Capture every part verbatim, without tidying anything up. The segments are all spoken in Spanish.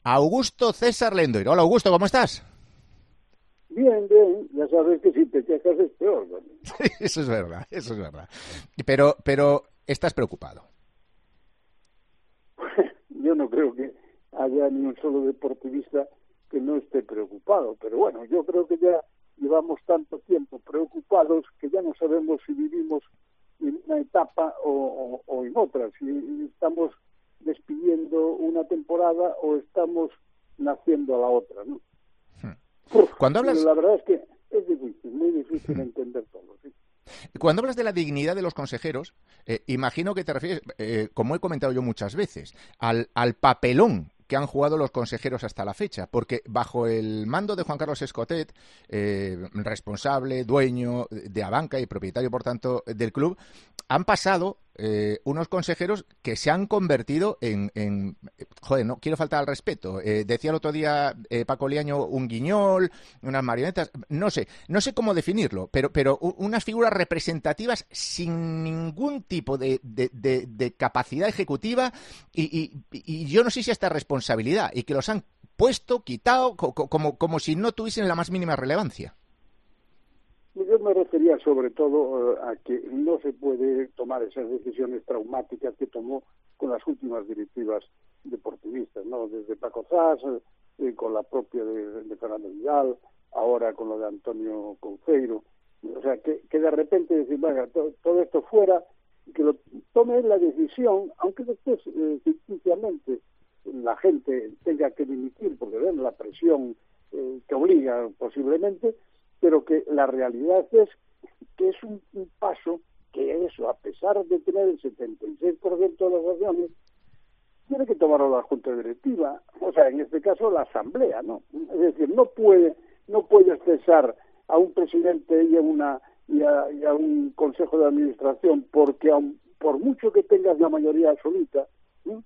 Augusto César Lendoiro. Hola, Augusto, ¿cómo estás? Bien, bien, ya sabes que si te quejas es peor. ¿Vale? Eso es verdad, eso es verdad. Pero, pero estás preocupado. Yo no creo que haya ni un solo deportivista que no esté preocupado, pero bueno, yo creo que ya llevamos tanto tiempo preocupados que ya no sabemos si vivimos en una etapa o, o, o en otra, si estamos despidiendo una temporada o estamos naciendo a la otra, ¿no? Uf, Cuando hablas... La verdad es que es difícil, muy difícil entender todo, ¿sí? Cuando hablas de la dignidad de los consejeros, eh, imagino que te refieres, eh, como he comentado yo muchas veces, al, al papelón que han jugado los consejeros hasta la fecha, porque bajo el mando de Juan Carlos Escotet, eh, responsable, dueño de Abanca y propietario, por tanto, del club, han pasado eh, unos consejeros que se han convertido en, en joder, no quiero faltar al respeto, eh, decía el otro día eh, Paco Liaño un guiñol, unas marionetas, no sé, no sé cómo definirlo, pero, pero unas figuras representativas sin ningún tipo de, de, de, de capacidad ejecutiva y, y, y yo no sé si esta responsabilidad y que los han puesto, quitado, co como, como si no tuviesen la más mínima relevancia. Yo me refería sobre todo uh, a que no se puede tomar esas decisiones traumáticas que tomó con las últimas directivas deportivistas, ¿no? Desde Paco Zas, eh, con la propia de, de Fernando Vidal, ahora con lo de Antonio Conceiro. O sea, que, que de repente decir, venga, to, todo esto fuera, que lo tome la decisión, aunque después eh, ficticiamente la gente tenga que dimitir porque ven la presión eh, que obliga posiblemente, pero que la realidad es que es un, un paso que eso, a pesar de tener el setenta y seis por ciento de las acciones, tiene que tomarlo la Junta Directiva, o sea, en este caso la Asamblea, ¿no? Es decir, no puede no puedes cesar a un presidente y a, una, y a, y a un consejo de administración porque aun, por mucho que tengas la mayoría absoluta, ¿no?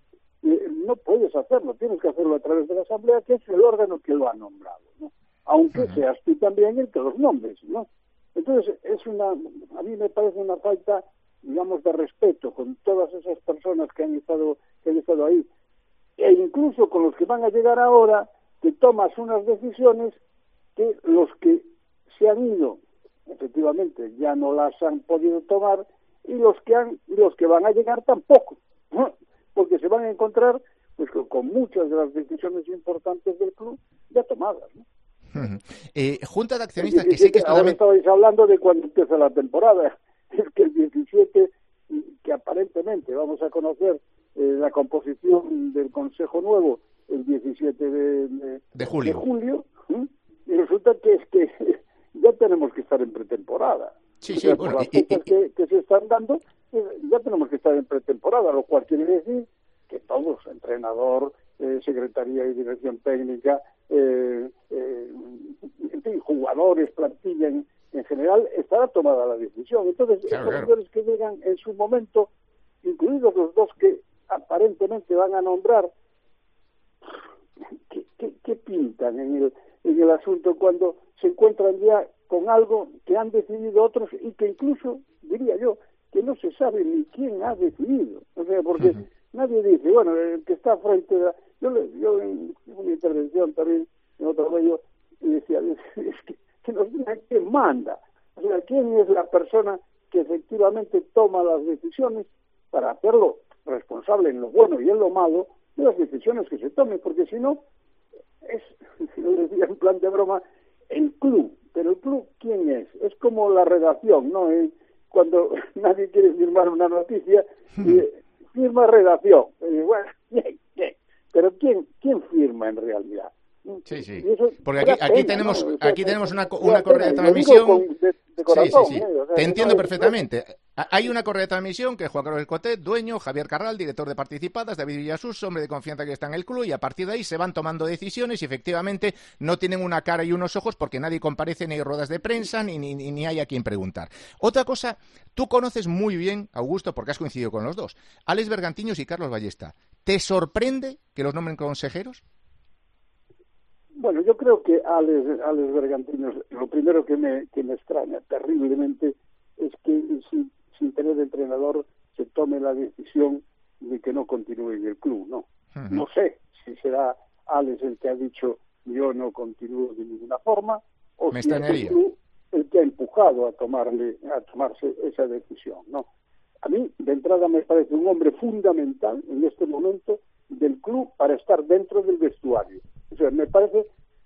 no puedes hacerlo, tienes que hacerlo a través de la Asamblea, que es el órgano que lo ha nombrado, ¿no? Aunque uh-huh. seas tú también el que los nombres, ¿no? Entonces, es una, a mí me parece una falta, digamos, de respeto con todas esas personas que han estado, que han estado ahí, e incluso con los que van a llegar ahora, que tomas unas decisiones que los que se han ido, efectivamente, ya no las han podido tomar, y los que han, y los que van a llegar tampoco, ¿no? Porque se van a encontrar pues con muchas de las decisiones importantes del club ya tomadas, ¿no? Uh-huh. Eh, Junta de accionistas, que sé que esto ahora también... estabais hablando de cuando empieza la temporada. Es que el diecisiete, que aparentemente vamos a conocer eh, la composición del Consejo Nuevo el diecisiete de, de, de julio, de julio ¿eh? Y resulta que es que ya tenemos que estar en pretemporada. Sí, o sí, sea, bueno, por las y, fechas y, que, que se están dando, ya tenemos que estar en pretemporada, lo cual quiere decir que todos, entrenador, eh, secretaría y dirección técnica, eh, eh, en fin, jugadores, plantilla en, en general, estará tomada la decisión. Entonces, claro, esos claro. jugadores que llegan en su momento, incluidos los dos que aparentemente van a nombrar, ¿qué, qué, qué pintan en el, en el asunto cuando se encuentran ya con algo que han decidido otros y que incluso, diría yo, que no se sabe ni quién ha decidido? O sea, porque uh-huh. nadie dice, bueno, el que está frente a... Yo, yo en una intervención también en otro medio decía, es que, que nos digan quién manda, o sea, quién es la persona que efectivamente toma las decisiones para hacerlo responsable en lo bueno y en lo malo de las decisiones que se tomen, porque si no, es, lo decía en plan de broma, el club, pero el club, ¿quién es? Es como la redacción, ¿no? Eh, cuando nadie quiere firmar una noticia, eh, firma redacción, eh, bueno, bien, bien. Pero ¿quién, quién firma en realidad? Sí, sí. Eso, porque aquí, aquí pena, tenemos, ¿no? O sea, aquí tenemos una, da una correa de pena, transmisión. Con, de, de corazón, sí, sí, sí. ¿eh? O sea, Te entiendo no perfectamente. Es... Hay una correa de transmisión que es Juan Carlos Escotet, dueño, Javier Carral, director de participadas, David Villasús, hombre de confianza que está en el club, y a partir de ahí se van tomando decisiones y efectivamente no tienen una cara y unos ojos porque nadie comparece, ni hay ruedas de prensa, ni, ni, ni hay a quien preguntar. Otra cosa, tú conoces muy bien, Augusto, porque has coincidido con los dos, Alex Bergantiños y Carlos Ballesta. ¿Te sorprende que los nombren consejeros? Bueno, yo creo que Alex, Alex Bergantiños, lo primero que me, que me extraña terriblemente es que sin, sin tener entrenador se tome la decisión de que no continúe en el club, ¿no? Uh-huh. No sé si será Alex el que ha dicho yo no continúo de ninguna forma, o Me si es el club el que ha empujado a tomarle a tomarse esa decisión, ¿no? A mí, de entrada, me parece un hombre fundamental en este momento del club para estar dentro del vestuario. O sea, me parece,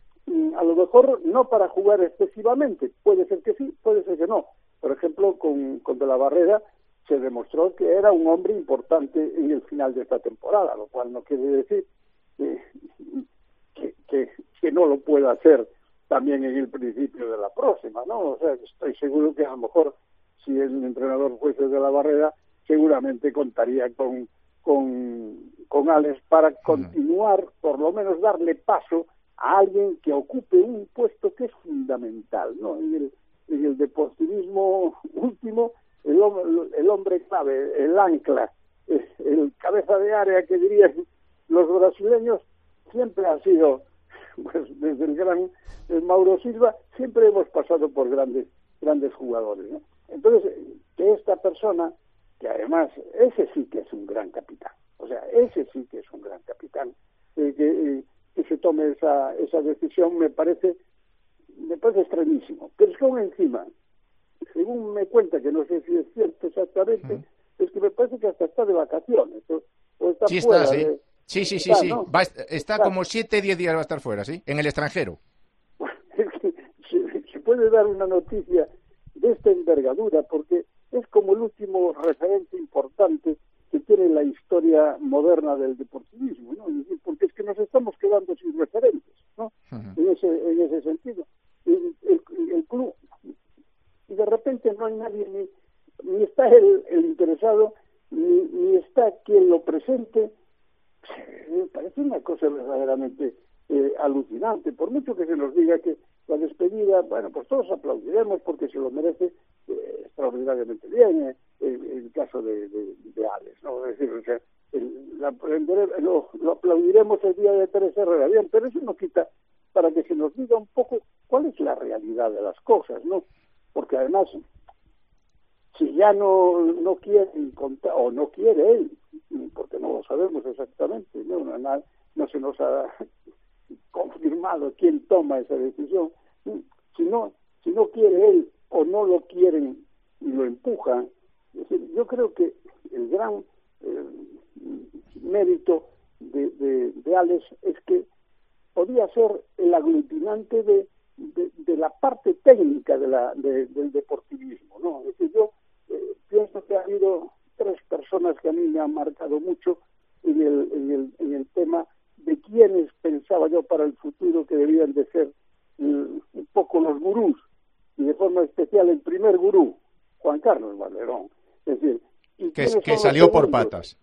a lo mejor no para jugar excesivamente, puede ser que sí, puede ser que no. Por ejemplo, con, con De la Barrera se demostró que era un hombre importante en el final de esta temporada, lo cual no quiere decir que, que, que, que no lo pueda hacer también en el principio de la próxima, ¿no? O sea, estoy seguro que a lo mejor si el entrenador fuese De la Barrera, seguramente contaría con, con, con Alex para continuar, por lo menos darle paso a alguien que ocupe un puesto que es fundamental, ¿no? En el, en el deportivismo último, el, el hombre clave, el ancla, el cabeza de área que dirían los brasileños, siempre ha sido, pues desde el gran el Mauro Silva, siempre hemos pasado por grandes grandes jugadores, ¿no? Entonces, que esta persona, que además, ese sí que es un gran capitán, o sea, ese sí que es un gran capitán, eh, que, eh, que se tome esa esa decisión, me parece me parece extrañísimo. Pero es que aún encima, según me cuenta, que no sé si es cierto exactamente, uh-huh. es que me parece que hasta está de vacaciones, o, o está sí fuera está, sí. de... Sí, sí, sí, está, sí. ¿no? Va, está, está como siete, diez días va a estar fuera, ¿sí? En el extranjero. Es que se, se puede dar una noticia de esta envergadura, porque es como el último referente importante que tiene la historia moderna del deportivismo, ¿no? Es decir, porque es que nos estamos quedando sin referentes, ¿no? Uh-huh. En ese en ese sentido. El, el, el club, y de repente no hay nadie, ni, ni está el, el interesado, ni, ni está quien lo presente. Me parece una cosa verdaderamente eh, alucinante, por mucho que se nos diga que la despedida, bueno, pues todos aplaudiremos porque se lo merece eh, extraordinariamente bien, eh, el, el caso de, de, de Alex, ¿no? Es decir, o sea, el, la, lo, lo aplaudiremos el día de Teresa Herrera, bien, pero eso no quita para que se nos diga un poco cuál es la realidad de las cosas, ¿no? Porque además, si ya no, no quieren contar, o no quiere él, porque no lo sabemos exactamente, no, no, no se nos ha confirmado quién toma esa decisión, si no, si no quiere él o no lo quieren y lo empujan, es decir, yo creo que el gran eh, mérito de, de, de Alex es que podía ser el aglutinante de, de, de la parte técnica de la, de, del deportivismo, ¿no? Es decir, yo eh, pienso que ha habido tres personas que a mí me han marcado mucho en el, en el, en el tema de quiénes pensaba yo para el futuro que debían de ser um, un poco los gurús, y de forma especial el primer gurú, Juan Carlos Valerón. Es decir, ¿y que, que salió por patas.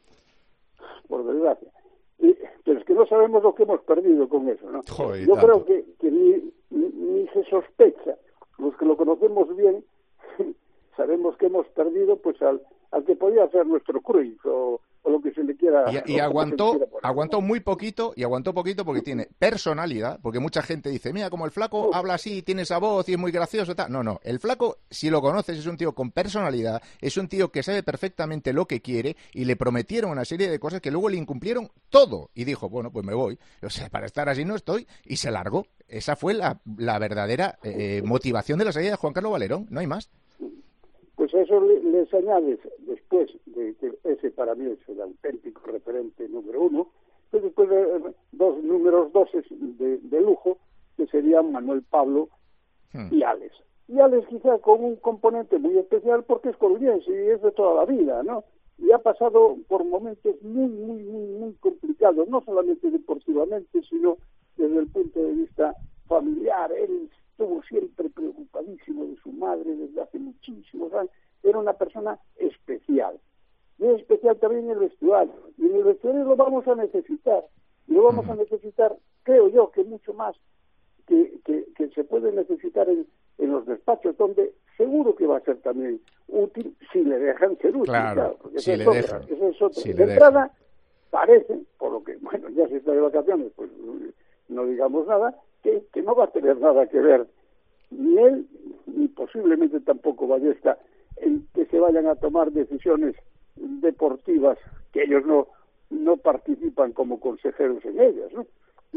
Por desgracia. Y, pero es que no sabemos lo que hemos perdido con eso, ¿no? Joder, yo tanto. creo que, que ni, ni, ni se sospecha. Los que lo conocemos bien sabemos que hemos perdido pues al, al que podía ser nuestro Cruyff o, o lo que se le quiera. Y, y aguantó, aguantó muy poquito, y aguantó poquito porque tiene personalidad, porque mucha gente dice, mira, como el flaco habla así, tiene esa voz y es muy gracioso, tal. No, no, el flaco, si lo conoces, es un tío con personalidad, es un tío que sabe perfectamente lo que quiere, y le prometieron una serie de cosas que luego le incumplieron todo, y dijo, bueno, pues me voy, o sea, para estar así no estoy, y se largó. Esa fue la, la verdadera eh, motivación de la salida de Juan Carlos Valerón, no hay más. Pues a eso le, les añades, después de que ese para mí es el auténtico referente número uno, pues después de dos números doses de, de lujo, que serían Manuel Pablo hmm. y Alex. Y Alex quizá con un componente muy especial porque es coruñense y es de toda la vida, ¿no? Y ha pasado por momentos muy, muy, muy, muy complicados, no solamente deportivamente, sino desde el punto de vista familiar. Él estuvo siempre preocupadísimo de su madre desde hace muchísimos años. Era una persona especial. Y es especial también en el vestuario. Y en el vestuario lo vamos a necesitar. Y lo vamos a necesitar, creo yo, que mucho más que, que, que se puede necesitar en, en los despachos, donde seguro que va a ser también útil si le dejan ser útil. Claro, claro porque si esa le es otra, dejan. esa es otra. Si de le entrada, dejan. parece, por lo que, bueno, ya se está de vacaciones, pues no digamos nada, que, que no va a tener nada que ver ni él, ni posiblemente tampoco Ballesta, en que se vayan a tomar decisiones deportivas que ellos no no participan como consejeros en ellas, ¿no?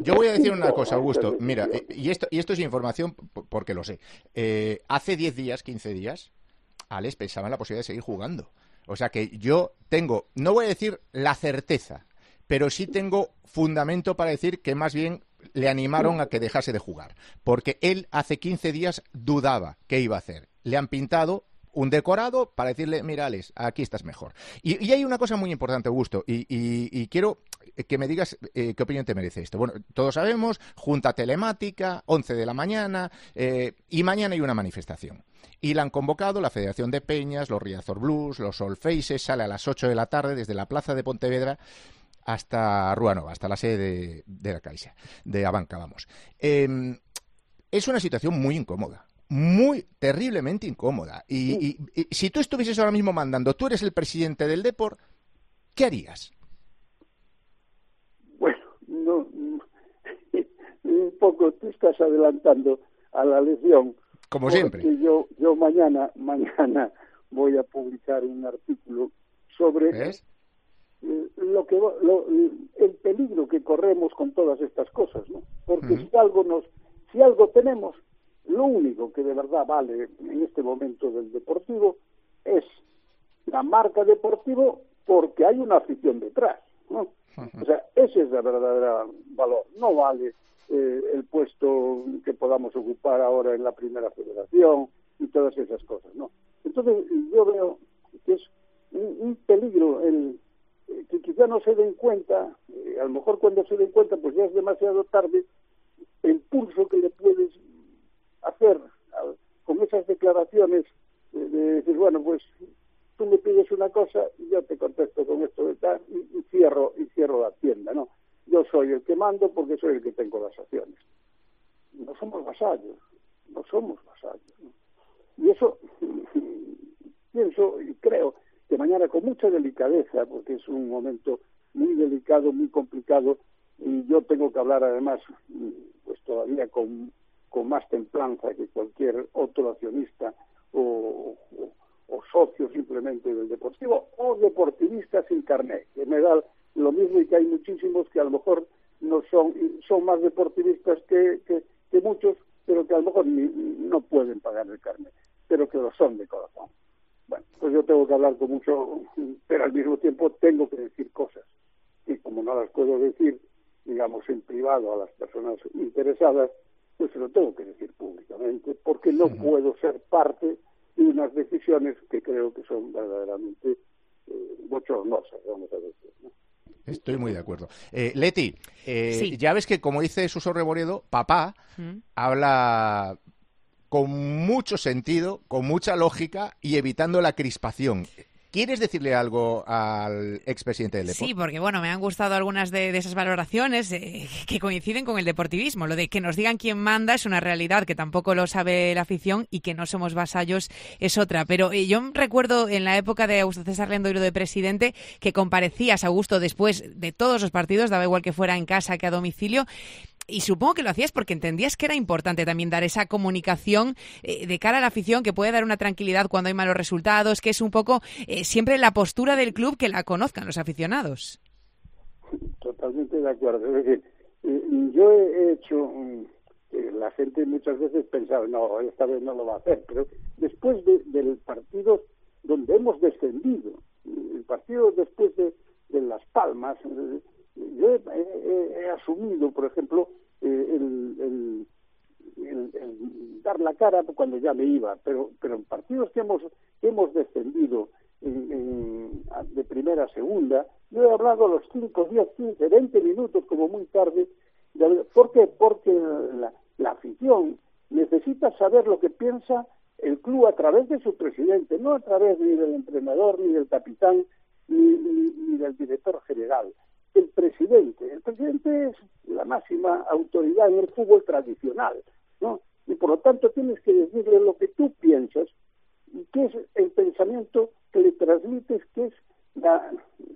yo voy a decir una cosa, Augusto. Mira, y esto, y esto es información porque lo sé. Eh, hace diez días, quince días, Alex pensaba en la posibilidad de seguir jugando. O sea que yo tengo, no voy a decir la certeza, pero sí tengo fundamento para decir que más bien le animaron a que dejase de jugar. Porque él hace quince días dudaba qué iba a hacer. Le han pintado un decorado para decirle, mira, Alex, aquí estás mejor. Y, y hay una cosa muy importante, Augusto, y, y, y quiero que me digas eh, qué opinión te merece esto. Bueno, todos sabemos, junta telemática, once de la mañana, eh, y mañana hay una manifestación. Y la han convocado la Federación de Peñas, los Riazor Blues, los All Faces, sale a las ocho de la tarde desde la plaza de Pontevedra hasta Rúa Nova, hasta la sede de, de la Caixa, de Abanca, vamos. Eh, es una situación muy incómoda. Muy terriblemente incómoda. Y, y, y si tú estuvieses ahora mismo mandando, tú eres el presidente del Depor, ¿qué harías? Bueno, no, un poco te estás adelantando a la lección. Como siempre. Yo, yo mañana, mañana voy a publicar un artículo sobre ¿Ves? lo que lo, el peligro que corremos con todas estas cosas, ¿no? Porque uh-huh. si algo nos, si algo tenemos, lo único que de verdad vale en este momento del Deportivo es la marca Deportivo, porque hay una afición detrás, ¿no? Uh-huh. O sea, ese es el verdadero valor. No vale eh, el puesto que podamos ocupar ahora en la Primera Federación y todas esas cosas, ¿no? Entonces yo veo que es un, un peligro el eh, que quizá no se den cuenta, eh, a lo mejor cuando se den cuenta pues ya es demasiado tarde, el pulso que le puedes hacer a, con esas declaraciones de, de decir, bueno, pues tú me pides una cosa y yo te contesto con esto de tal y, y cierro y cierro la tienda, ¿no? Yo soy el que mando porque soy el que tengo las acciones. No somos vasallos, no somos vasallos, ¿no? Y eso pienso y creo que mañana con mucha delicadeza, porque es un momento muy delicado, muy complicado, y yo tengo que hablar además pues todavía con, con más templanza que cualquier otro accionista o, o, o socio simplemente del Deportivo, o deportivista sin carnet, que me da lo mismo, y que hay muchísimos que a lo mejor no son son más deportivistas que, que, que muchos, pero que a lo mejor ni, no pueden pagar el carnet, pero que lo son de corazón. Bueno, pues yo tengo que hablar con mucho, pero al mismo tiempo tengo que decir cosas, y como no las puedo decir, digamos, en privado a las personas interesadas, pues se lo tengo que decir públicamente, porque no uh-huh. puedo ser parte de unas decisiones que creo que son verdaderamente eh, bochornosas, vamos a decir, ¿no? Estoy muy de acuerdo. Eh, Leti, eh, sí. ya ves que, como dice Suso Reboredo, papá ¿Mm? habla con mucho sentido, con mucha lógica y evitando la crispación. ¿Quieres decirle algo al expresidente del Depor? Sí, porque bueno, me han gustado algunas de, de esas valoraciones eh, que coinciden con el deportivismo. Lo de que nos digan quién manda es una realidad que tampoco lo sabe la afición, y que no somos vasallos es otra. Pero eh, yo recuerdo en la época de Augusto César Lendoiro de presidente que comparecías, Augusto, después de todos los partidos, daba igual que fuera en casa que a domicilio. Y supongo que lo hacías porque entendías que era importante también dar esa comunicación eh, de cara a la afición, que puede dar una tranquilidad cuando hay malos resultados, que es un poco eh, siempre la postura del club, que la conozcan los aficionados. Totalmente de acuerdo. Es decir, eh, yo he hecho, eh, la gente muchas veces pensaba, no, esta vez no lo va a hacer, pero después de, del partido donde hemos descendido, el partido después de, de Las Palmas, eh, yo he, he, he asumido, por ejemplo, eh, el, el, el, el dar la cara cuando ya me iba, pero pero en partidos que hemos que hemos descendido en, en, de primera a segunda, yo he hablado a los cinco, diez, quince, veinte minutos como muy tarde. De, ¿Por qué? Porque la, la afición necesita saber lo que piensa el club a través de su presidente, no a través ni del entrenador, ni del capitán, ni, ni, ni del director general. El presidente. El presidente es la máxima autoridad en el fútbol tradicional, ¿no? Y por lo tanto tienes que decirle lo que tú piensas y qué es el pensamiento que le transmites, qué es la,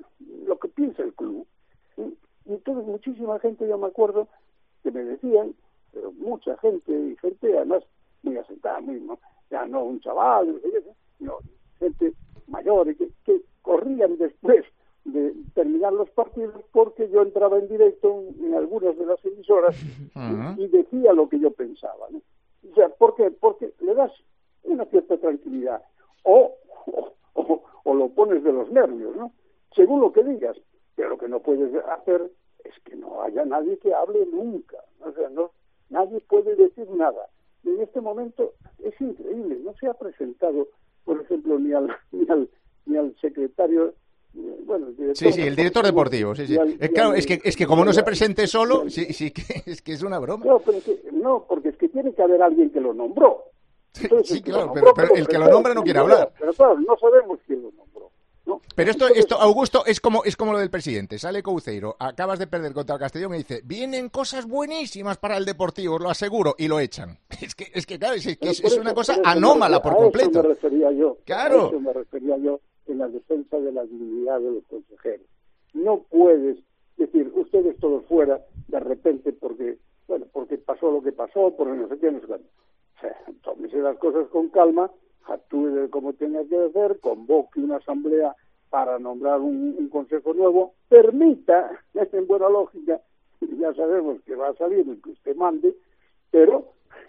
lo que piensa el club. Y, y entonces muchísima gente, yo me acuerdo, que me decían, pero mucha gente, y gente además muy asentada, muy, ¿no? Ya no un chaval, no, gente mayor, que, que corrían después de terminar los partidos porque yo entraba en directo en algunas de las emisiones emisoras uh-huh. y, y decía lo que yo pensaba, ¿no? O sea, ¿por qué? Porque le das una cierta tranquilidad o, o, o, o lo pones de los nervios, ¿no? Según lo que digas, pero lo que no puedes hacer es que no haya nadie que hable nunca, o sea, no, nadie puede decir nada. Y en este momento es increíble, no se ha presentado, por ejemplo, ni al ni al, ni al secretario, bueno, el director, sí, sí, el director deportivo, sí, sí. Al, eh, claro, al, es que es que como no se presente solo, al, sí, sí, que es que es una broma. No, pero es que, no, porque es que tiene que haber alguien que lo nombró. Entonces, sí, claro, nombró, pero, pero el que lo nombra no quiere hablar. Pero claro, no sabemos quién lo nombró, ¿no? Pero esto, Entonces, esto, Augusto, es como es como lo del presidente. Sale Couceiro, acabas de perder contra el Castellón y dice, vienen cosas buenísimas para el Deportivo, os lo aseguro, y lo echan. Es que, es que claro, es, que es, es una cosa anómala por completo. A eso me refería yo. Claro. A eso me refería yo en la defensa de la dignidad de los consejeros. No puedes decir, ustedes todos fuera, de repente, porque, bueno, porque pasó lo que pasó, porque no sé qué, no sé qué. O sea, tómese las cosas con calma, actúe de como tenga que hacer, convoque una asamblea para nombrar un, un consejo nuevo, permita, en buena lógica, ya sabemos que va a salir el que usted mande, pero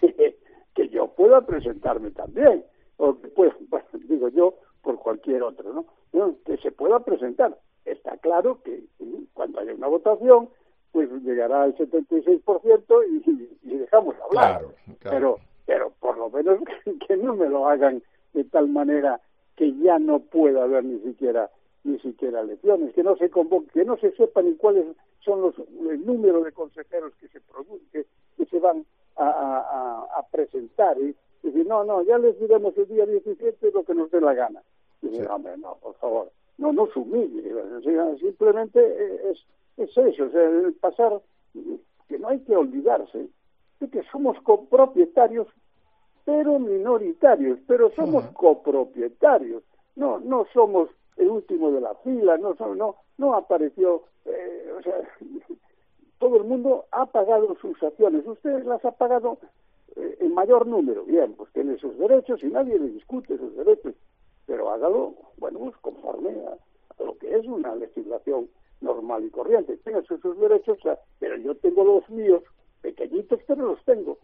que yo pueda presentarme también, o que pues, bueno, digo yo, por cualquier otro, ¿no? ¿no? Que se pueda presentar. Está claro que cuando haya una votación, pues llegará al setenta y seis por ciento y, y dejamos hablar. Claro, claro. Pero, pero por lo menos que no me lo hagan de tal manera que ya no pueda haber ni siquiera ni siquiera elecciones, que no se convoque, que no se sepa ni cuáles son los el número de consejeros que se producen, que, que se van a, a, a presentar y decir, no, no, ya les diremos el día diecisiete lo que nos dé la gana. Y decir, sí. Hombre, no, por favor, no nos humille, o sea, simplemente es, es eso, o sea, el pasar, que no hay que olvidarse de que somos copropietarios, pero minoritarios, pero somos uh-huh. copropietarios, no, no somos el último de la fila, no, no, no apareció, eh, o sea, todo el mundo ha pagado sus acciones, usted las ha pagado eh, en mayor número, bien, pues tiene sus derechos y nadie le discute sus derechos, pero hágalo, bueno, pues conforme a, a lo que es una legislación normal y corriente, tenga sus, sus derechos, o sea, pero yo tengo los míos, pequeñitos, pero los tengo.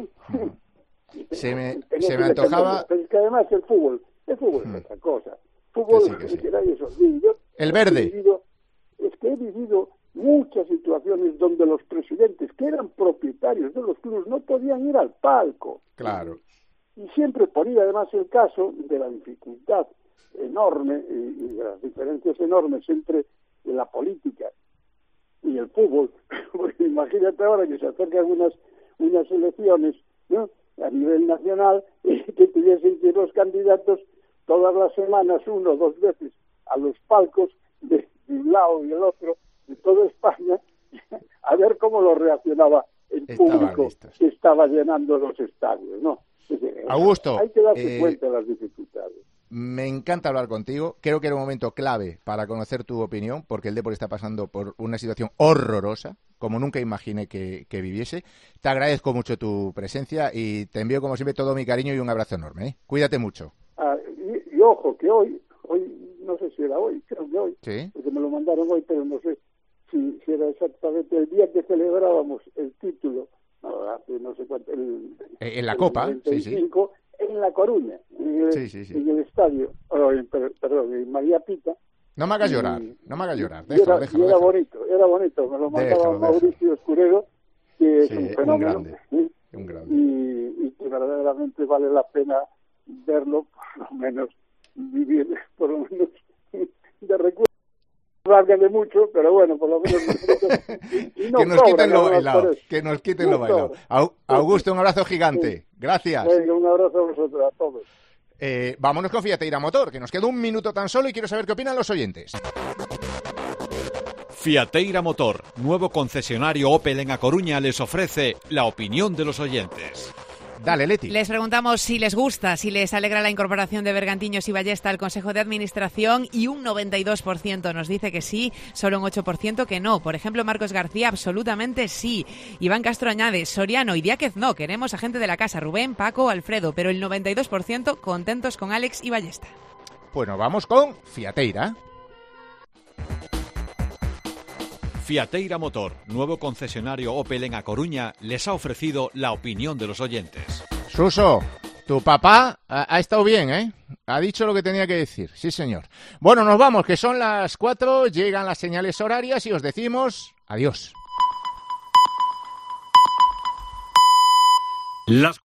Tengo, se me, se me antojaba... Pero es que además el fútbol, el fútbol hmm. es otra cosa. Fútbol, que sí, que sí. Que nadie se olvide. Yo el verde. He vivido, es que he vivido muchas situaciones donde los presidentes, que eran propietarios de los clubes, no podían ir al palco. Claro. Y siempre ponía además el caso de la dificultad enorme y, y de las diferencias enormes entre la política y el fútbol. Porque imagínate ahora que se acercan unas, unas elecciones, ¿no?, a nivel nacional, y que tuviesen que ir los candidatos todas las semanas, uno o dos veces, a los palcos de, de un lado y del otro, de toda España, a ver cómo lo reaccionaba el Estaban público listos. Que estaba llenando los estadios, ¿no? Augusto, hay que darse eh, cuenta de las dificultades. Me encanta hablar contigo. Creo que era un momento clave para conocer tu opinión, porque el Depor está pasando por una situación horrorosa, como nunca imaginé que, que viviese. Te agradezco mucho tu presencia y te envío, como siempre, todo mi cariño y un abrazo enorme, ¿eh? Cuídate mucho. Ah, y, y ojo, que hoy, hoy, no sé si era hoy, creo que hoy, ¿Sí? porque me lo mandaron hoy, pero no sé si, si era exactamente el día que celebrábamos el título, no, hace no sé cuánto, el, en la el Copa, noventa y cinco, sí, sí. En La Coruña, en el, sí, sí, sí. en el estadio, oh, en, perdón, en María Pita. No me hagas llorar, no me hagas llorar, déjalo, era, déjalo, y era déjalo. bonito, era bonito, me lo mandaba déjalo, Mauricio déjalo. Escurero, que es sí, un fenómeno, un grande, ¿sí? un grande. Y, y que verdaderamente vale la pena verlo, por lo menos vivir, por lo menos de recuerdo. Válgale mucho, pero bueno, por lo menos y, y no que nos cobra, quiten lo no, bailado, que nos quiten no lo bailado. Augusto, un abrazo gigante. Sí. Gracias. Venga, un abrazo a vosotros, a todos. Eh, vámonos con Fiateira Motor, que nos queda un minuto tan solo y quiero saber qué opinan los oyentes. Fiateira Motor, nuevo concesionario Opel en A Coruña, les ofrece la opinión de los oyentes. Dale, Leti. Les preguntamos si les gusta, si les alegra la incorporación de Bergantiños y Ballesta al Consejo de Administración, y un noventa y dos por ciento nos dice que sí, solo un ocho por ciento que no. Por ejemplo, Marcos García, absolutamente sí. Iván Castro añade, Soriano y Diáquez no, queremos a gente de la casa, Rubén, Paco, Alfredo, pero el noventa y dos por ciento contentos con Alex y Ballesta. Bueno, vamos con Fiateira. Fiateira Motor, nuevo concesionario Opel en A Coruña, les ha ofrecido la opinión de los oyentes. Suso, tu papá ha, ha estado bien, ¿eh? Ha dicho lo que tenía que decir, sí señor. Bueno, nos vamos, que son las cuatro, llegan las señales horarias y os decimos adiós. Las